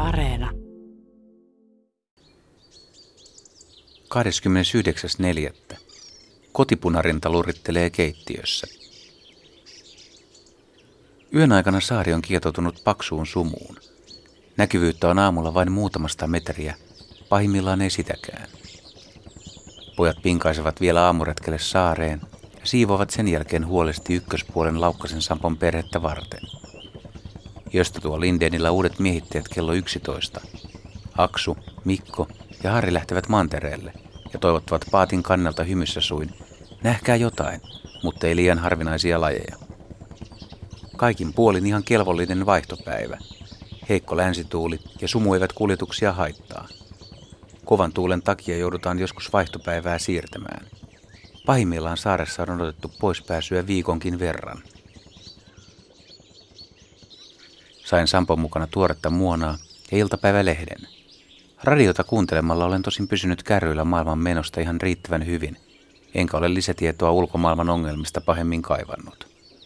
Areena. 29.4. Kotipunarinta lurittelee keittiössä. Yön aikana saari on kietoutunut paksuun sumuun. Näkyvyyttä on aamulla vain muutamasta metriä, pahimmillaan ei sitäkään. Pojat pinkaisevat vielä aamuretkelle saareen ja siivovat sen jälkeen huolesti ykköspuolen Laukkasen Sampon perhettä varten. Josta tuo Lindénillä uudet miehittäjät kello 11. Aksu, Mikko ja Harri lähtevät mantereelle ja toivottavat paatin kannelta hymyssä suin: nähkää jotain, mutta ei liian harvinaisia lajeja. Kaikin puolin ihan kelvollinen vaihtopäivä. Heikko länsituuli ja sumu eivät kuljetuksia haittaa. Kovan tuulen takia joudutaan joskus vaihtopäivää siirtämään. Pahimmillaan saaressa on odotettu poispääsyä viikonkin verran. Sain Sampon mukana tuoretta muonaa ja iltapäivälehden. Radiota kuuntelemalla olen tosin pysynyt kärryillä maailman menosta ihan riittävän hyvin, enkä ole lisätietoa ulkomaailman ongelmista pahemmin kaivannut.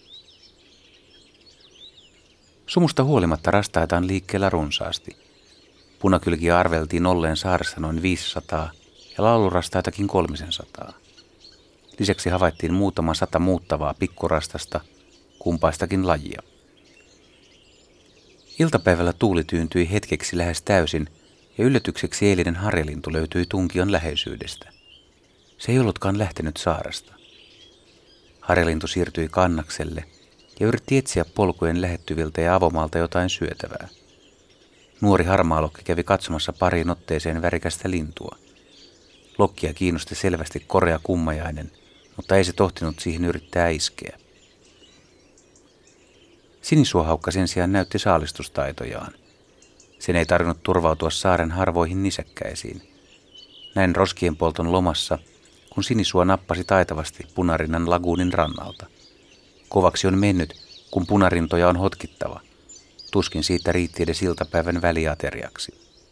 Sumusta huolimatta rastaita on liikkeellä runsaasti. Punakylkiä arveltiin olleen saaressa noin 500 ja laulurastaitakin 300. Lisäksi havaittiin muutama 100 muuttavaa pikkurastasta, kumpaistakin lajia. Iltapäivällä tuuli tyyntyi hetkeksi lähes täysin ja yllätykseksi eilinen harjalintu löytyi tunkion läheisyydestä. Se ei ollutkaan lähtenyt saaresta. Harjalintu siirtyi kannakselle ja yritti etsiä polkujen lähettyviltä ja avomaalta jotain syötävää. Nuori harmaalokki kävi katsomassa pariin otteeseen värikästä lintua. Lokkia kiinnosti selvästi korea kummajainen, mutta ei se tohtinut siihen yrittää iskeä. Sinisuohaukka sen sijaan näytti saalistustaitojaan. Sen ei tarvinnut turvautua saaren harvoihin nisäkkäisiin. Näin roskien polton lomassa, kun sinisuo nappasi taitavasti Punarinnan laguunin rannalta. Kovaksi on mennyt, kun punarintoja on hotkittava. Tuskin siitä riitti edes iltapäivän väliateriaksi.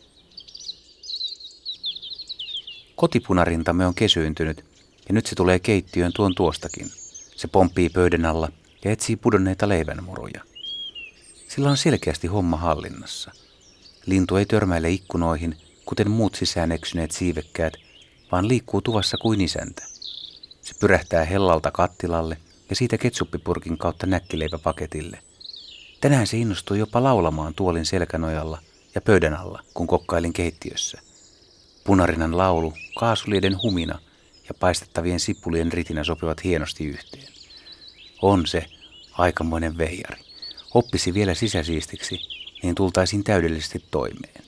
Kotipunarintamme on kesyyntynyt ja nyt se tulee keittiöön tuon tuostakin. Se pomppii pöydän alla ja etsii pudonneita leivänmuruja. Sillä on selkeästi homma hallinnassa. Lintu ei törmäile ikkunoihin, kuten muut sisään eksyneet siivekkäät, vaan liikkuu tuvassa kuin isäntä. Se pyrähtää hellalta kattilalle ja siitä ketsuppipurkin kautta näkkileipäpaketille. Tänään se innostui jopa laulamaan tuolin selkänojalla ja pöydän alla, kun kokkailin keittiössä. Punarinnan laulu, kaasulieden humina ja paistettavien sipulien ritinä sopivat hienosti yhteen. On se aikamoinen veijari. Oppisi vielä sisäsiistiksi, niin tultaisiin täydellisesti toimeen.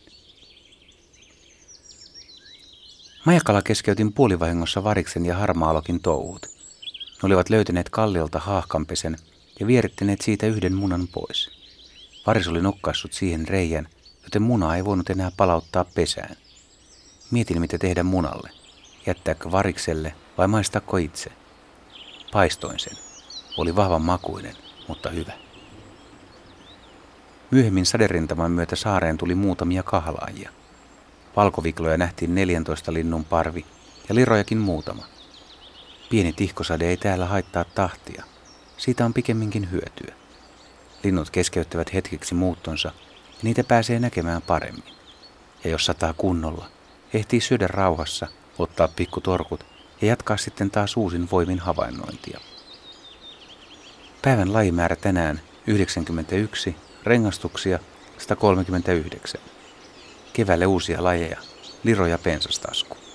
Majakalla keskeytin puolivahingossa variksen ja harmaalokin touhut. Ne olivat löytäneet kalliolta haahkanpesen ja vierittäneet siitä yhden munan pois. Varis oli nokkaissut siihen reijän, joten munaa ei voinut enää palauttaa pesään. Mietin, mitä tehdä munalle. Jättääkö varikselle vai maistaako itse? Paistoin sen. Oli vahvan makuinen, mutta hyvä. Myöhemmin saderintaman myötä saareen tuli muutamia kahlaajia. Valkovikloja nähtiin 14 linnun parvi ja lirojakin muutama. Pieni tihkosade ei täällä haittaa tahtia. Siitä on pikemminkin hyötyä. Linnut keskeyttävät hetkeksi muuttonsa ja niitä pääsee näkemään paremmin. Ja jos sataa kunnolla, ehtii syödä rauhassa, ottaa pikkutorkut ja jatkaa sitten taas uusin voimin havainnointia. Päivän lajimäärä tänään 91, rengastuksia 139. Keväälle uusia lajeja, liro ja pensastasku.